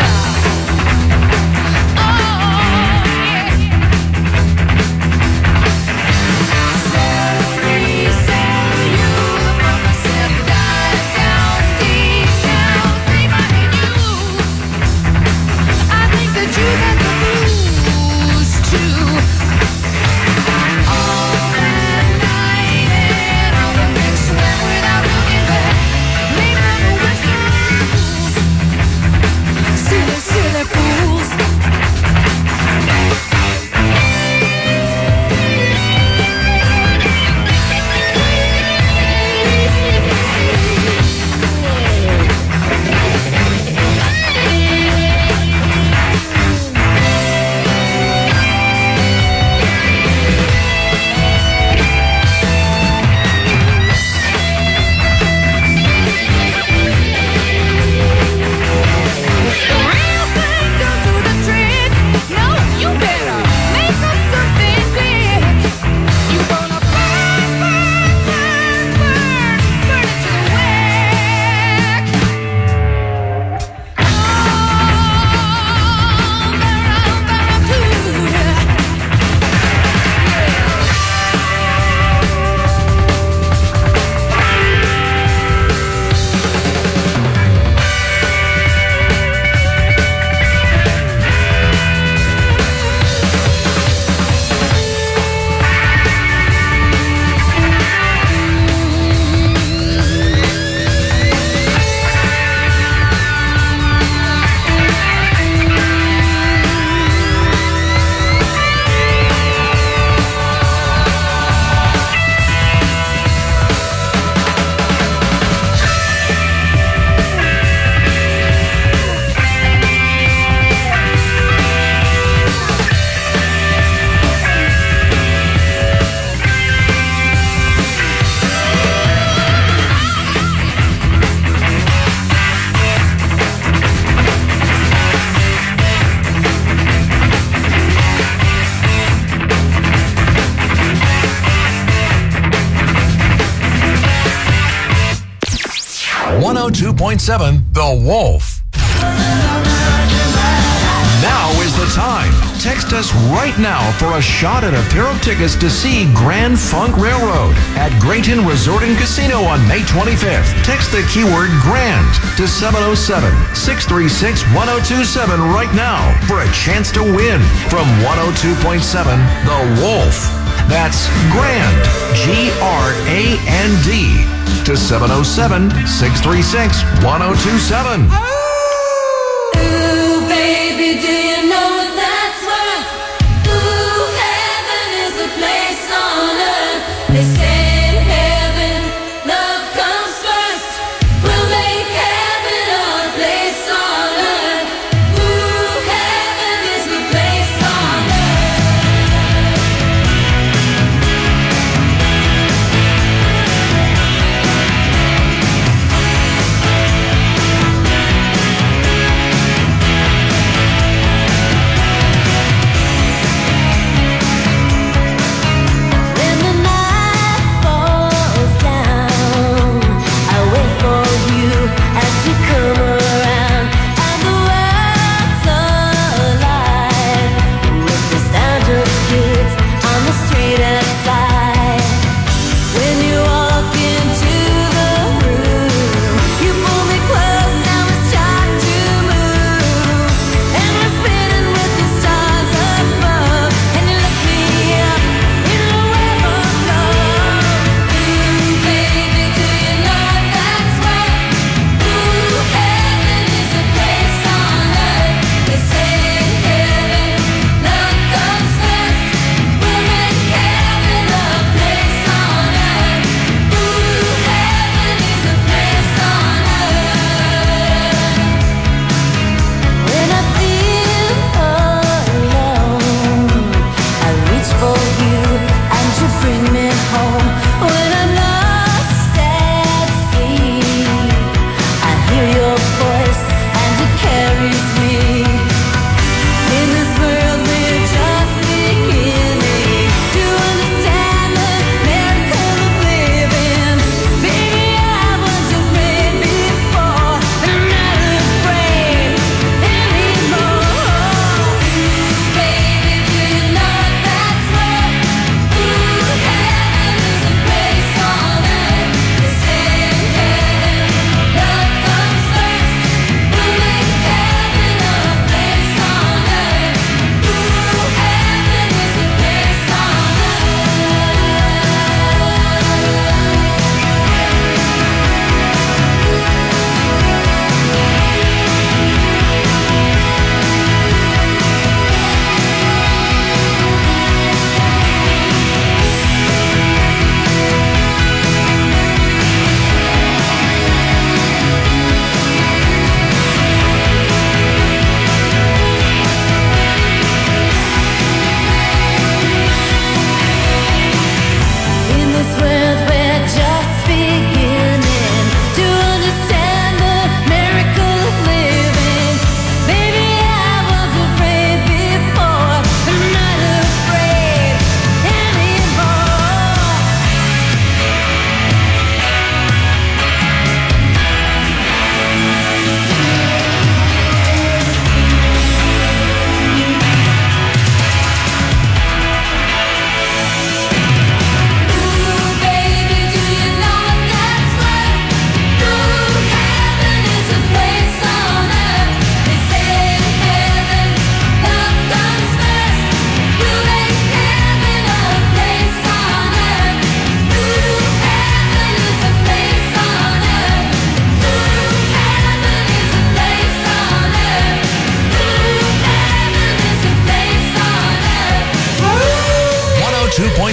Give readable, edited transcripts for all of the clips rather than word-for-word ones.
102.7 The Wolf. Now is the time. Text us right now for a shot at a pair of tickets to see Grand Funk Railroad at Grayton Resort and Casino on May 25th. Text the keyword GRAND to 707-636-1027 right now for a chance to win from 102.7 The Wolf. That's GRAND, GRAND, to 707-636-1027. Ooh, baby, do you know what that's worth? Ooh, heaven is a place on earth. They say in heaven, love comes first. We'll make heaven our place on earth. Ooh, heaven is the place on earth.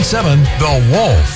98.7 The Wolf.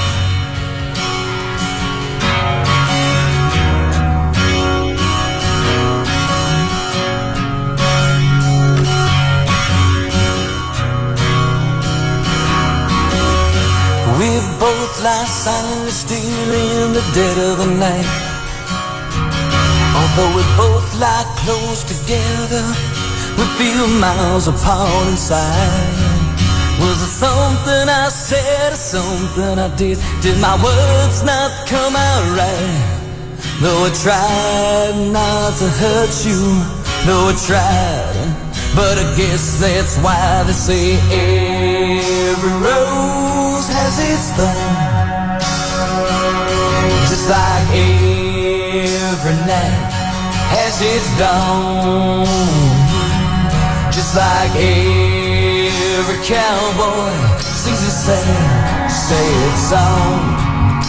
We both lie silently still in the dead of the night. Although we both lie close together, we feel miles apart inside. Was it something I said or something I did? Did my words not come out right? Though I tried not to hurt you, though I tried, but I guess that's why they say every rose has its thorn. Just like every night has its dawn. Just like every cowboy sings a sad song.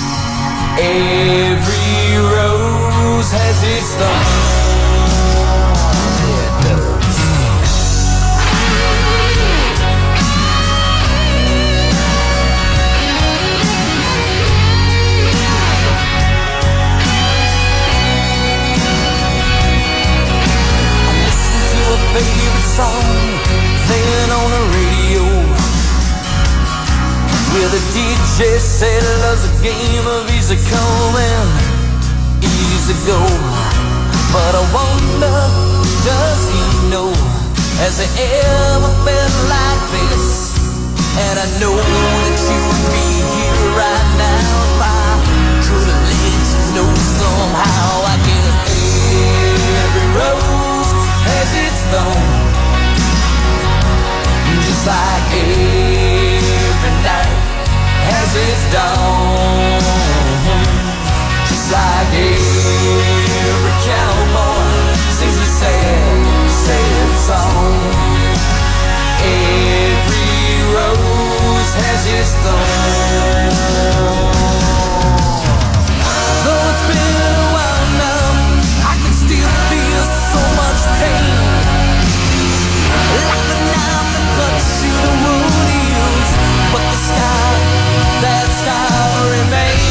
Every rose has its thorn. Favorite song playing on the radio, where the DJ said love's a game of easy come and easy go. But I wonder, does he know, has he ever felt like this? And I know that you would be here right now if I could have let you know somehow. I guess every rose has its thorn, just like every night has its dawn. Just like every cowboy sings a sad song. Every rose has its thorn. Though it's been a while now, I can still feel so much pain, like the knife that cuts you the wound heals, but the scar, that scar remains.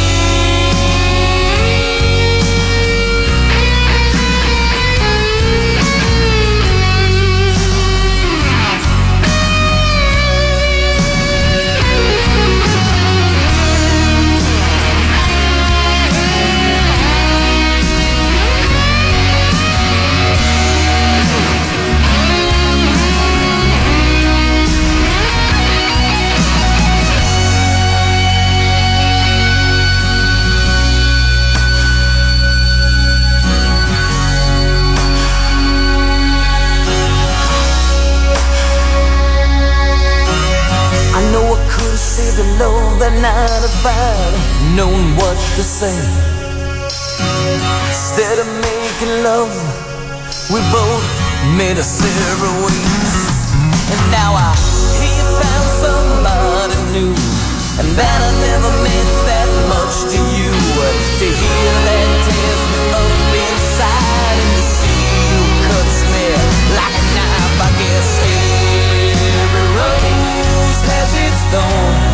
The love that night if I'd known what to say. Instead of making love, we both made us separate ways. And now I hear you found somebody new, and that I never meant that much to you. To hear that tears me up inside, and to see you cuts me like a knife. I guess every rose has its thorn,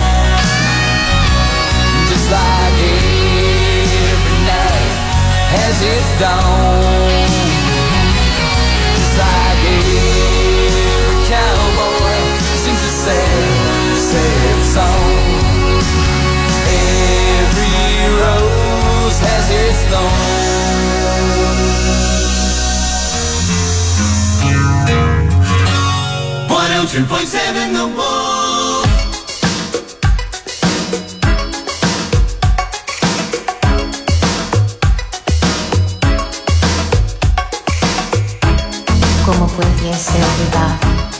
just like every night has its dawn. Just like every cowboy sings a sad song. Every rose has its thorn. 102.7 The Wolf. ¿Cómo pudiese olvidar?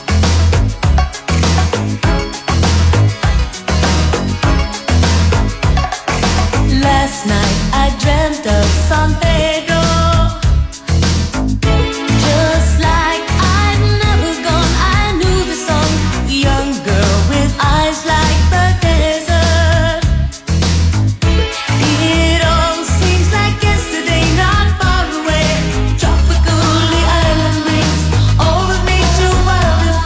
Last night I dreamt of San Pedro, just like I'd never gone. I knew the song, young girl with eyes like the desert. It all seems like yesterday, not far away. Tropical island breeze, all of nature wild and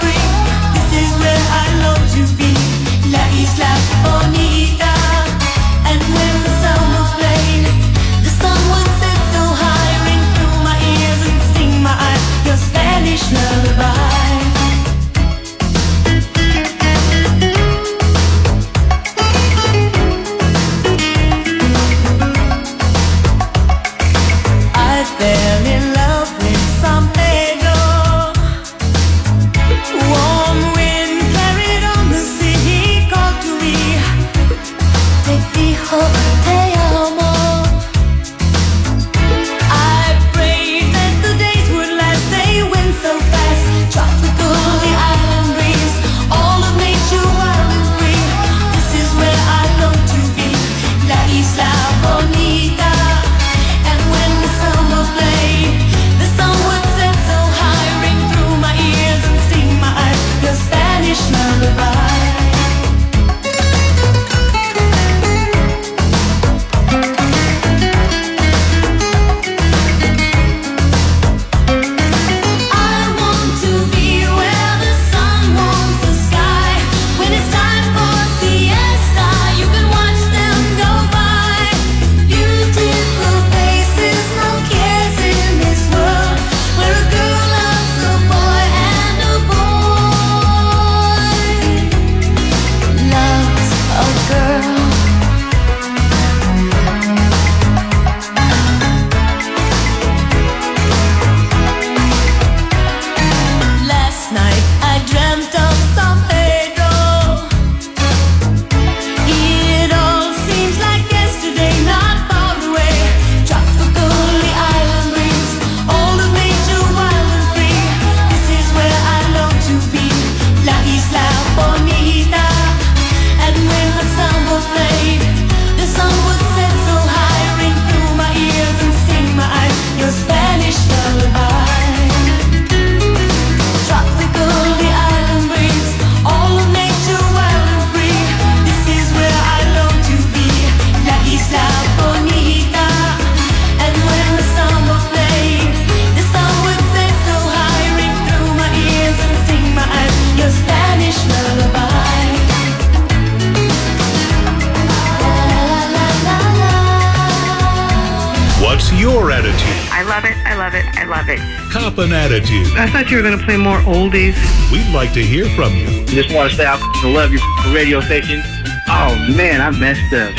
your attitude. I love it. I love it. I love it. Cop an attitude. I thought you were going to play more oldies. We'd like to hear from you. Just want to say I love your radio station. Oh, man, I messed up.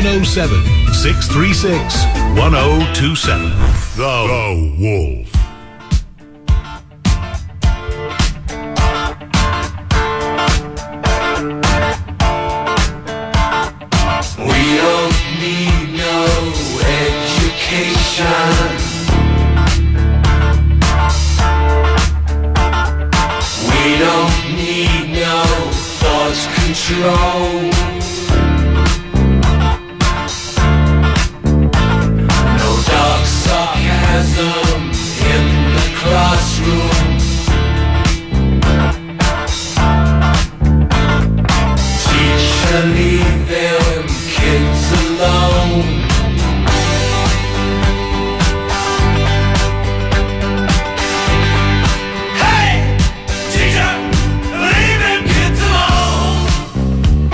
707-636-1027. The Wolf. We don't need no education. We don't need no thought control. No dark sarcasm in the classroom. Teacher, leave them kids alone. Hey! Teacher! Leave them kids alone!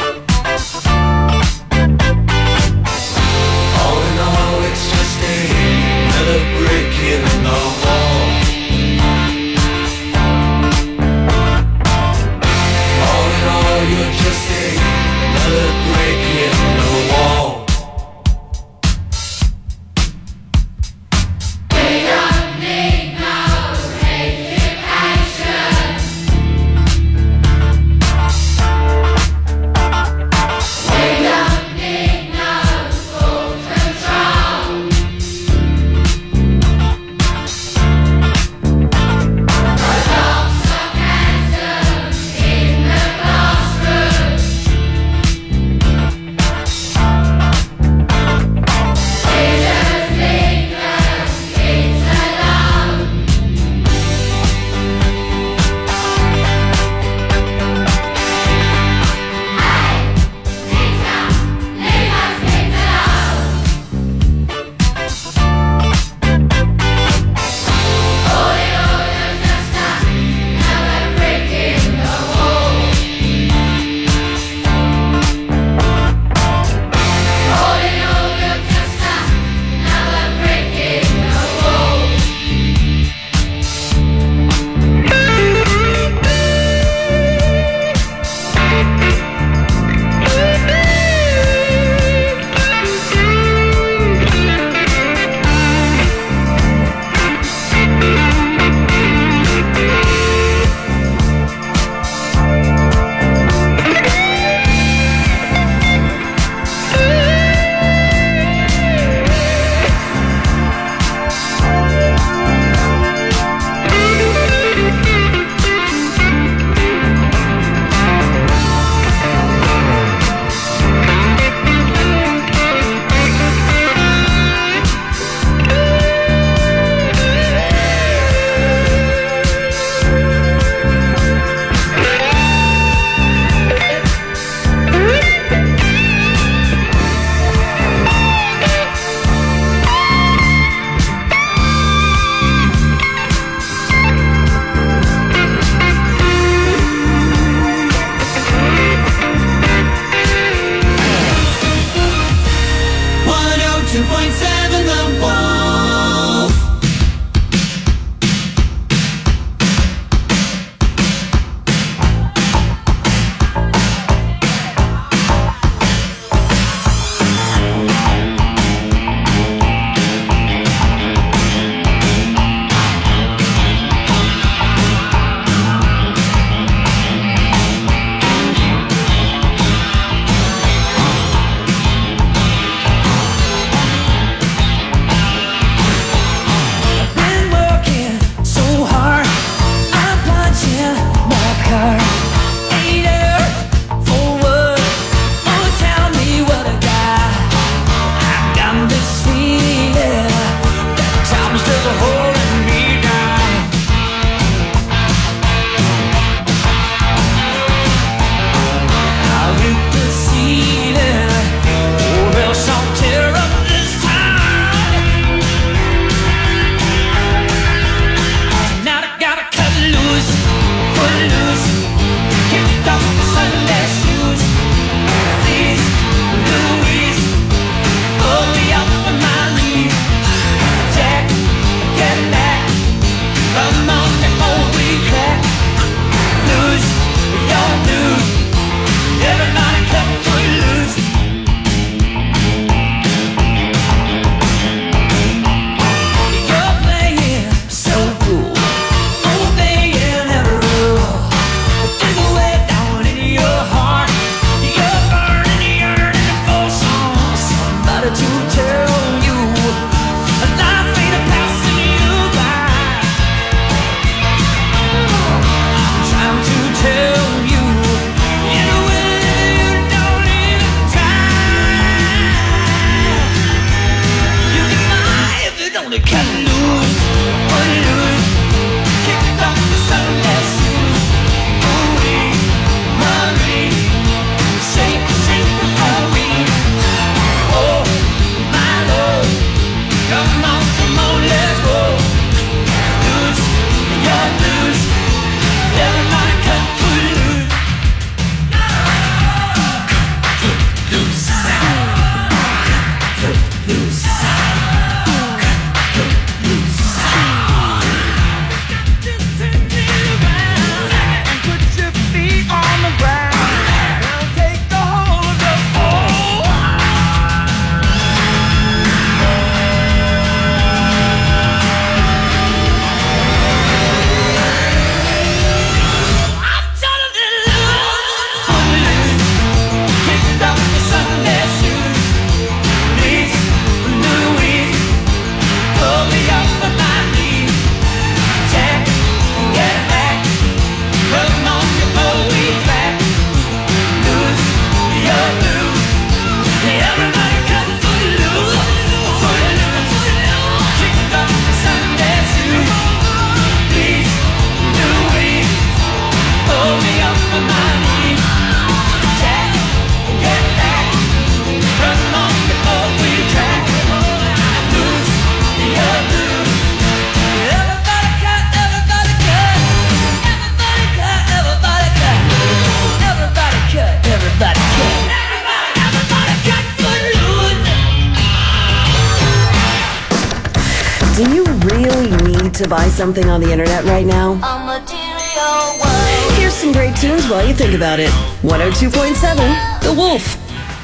to buy something on the internet right now? A material world. Here's some great tunes while you think about it. 102.7, The Wolf.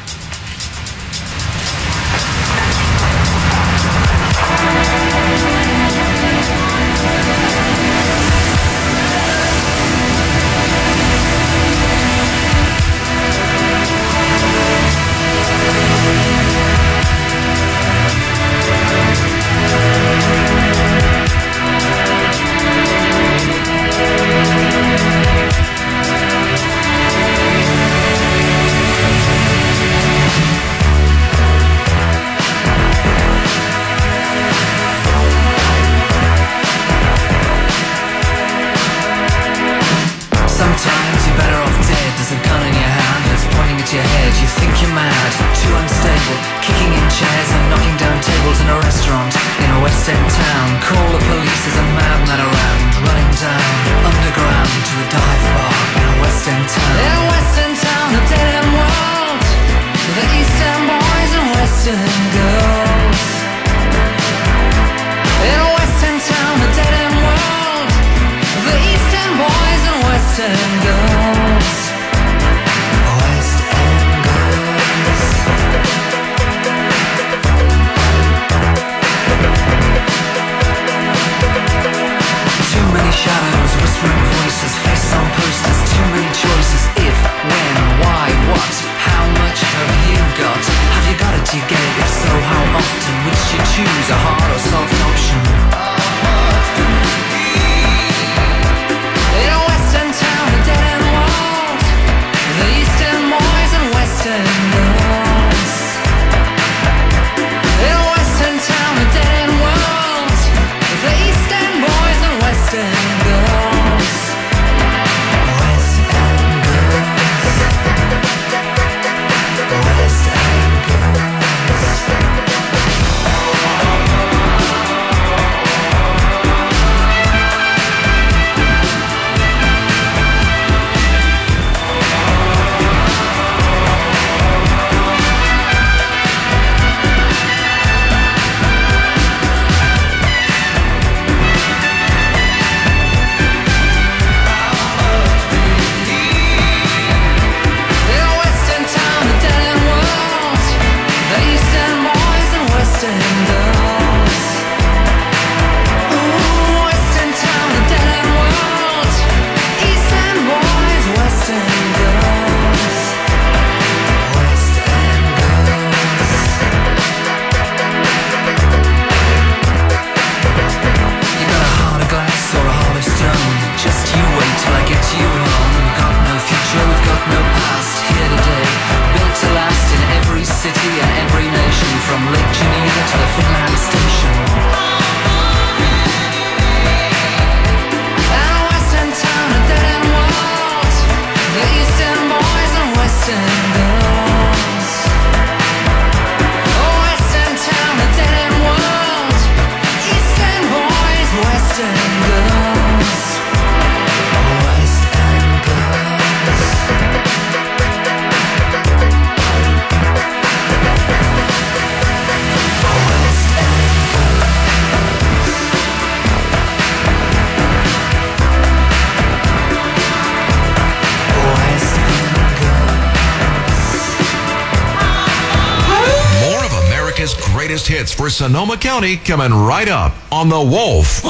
Greatest hits for Sonoma County coming right up on The Wolf.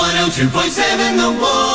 102.7 The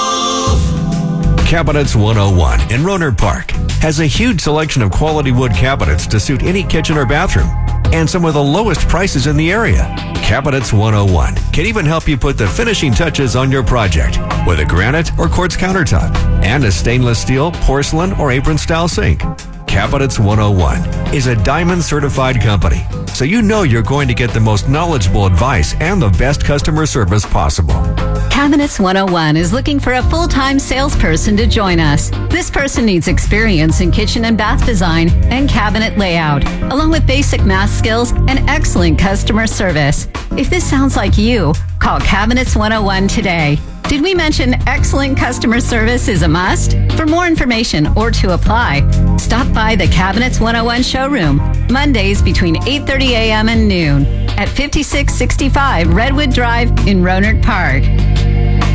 Wolf. Cabinets 101 in Rohnert Park has a huge selection of quality wood cabinets to suit any kitchen or bathroom, and some of the lowest prices in the area. Cabinets 101 can even help you put the finishing touches on your project with a granite or quartz countertop and a stainless steel, porcelain, or apron style sink. Cabinets 101 is a diamond certified company, so you know you're going to get the most knowledgeable advice and the best customer service possible. Cabinets 101 is looking for a full-time salesperson to join us. This person needs experience in kitchen and bath design and cabinet layout, along with basic math skills and excellent customer service. If this sounds like you, call Cabinets 101 today. Did we mention excellent customer service is a must? For more information or to apply, stop by the Cabinets 101 showroom, Mondays between 8:30 a.m. and noon at 5665 Redwood Drive in Rohnert Park.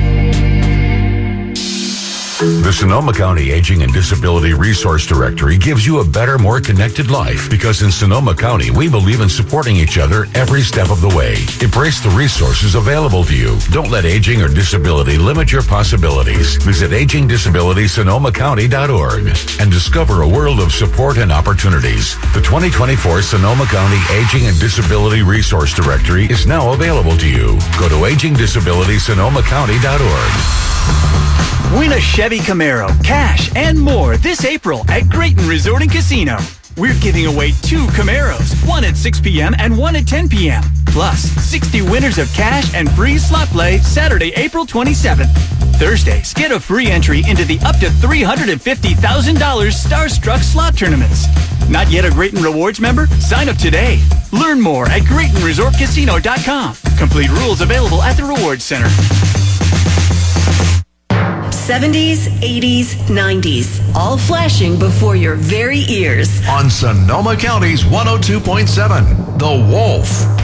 The Sonoma County Aging and Disability Resource Directory gives you a better, more connected life because in Sonoma County, we believe in supporting each other every step of the way. Embrace the resources available to you. Don't let aging or disability limit your possibilities. Visit agingdisabilitysonomacounty.org and discover a world of support and opportunities. The 2024 Sonoma County Aging and Disability Resource Directory is now available to you. Go to agingdisabilitysonomacounty.org. Win a Chevy Camaro, cash, and more this April at Grayton Resort and Casino. We're giving away 2 Camaros, one at 6 p.m. and one at 10 p.m. Plus, 60 winners of cash and free slot play Saturday, April 27th. Thursdays, get a free entry into the up to $350,000 Starstruck slot tournaments. Not yet a Grayton Rewards member? Sign up today. Learn more at GraytonResortCasino.com. Complete rules available at the Rewards Center. 70s, 80s, 90s, all flashing before your very ears. On Sonoma County's 102.7, The Wolf.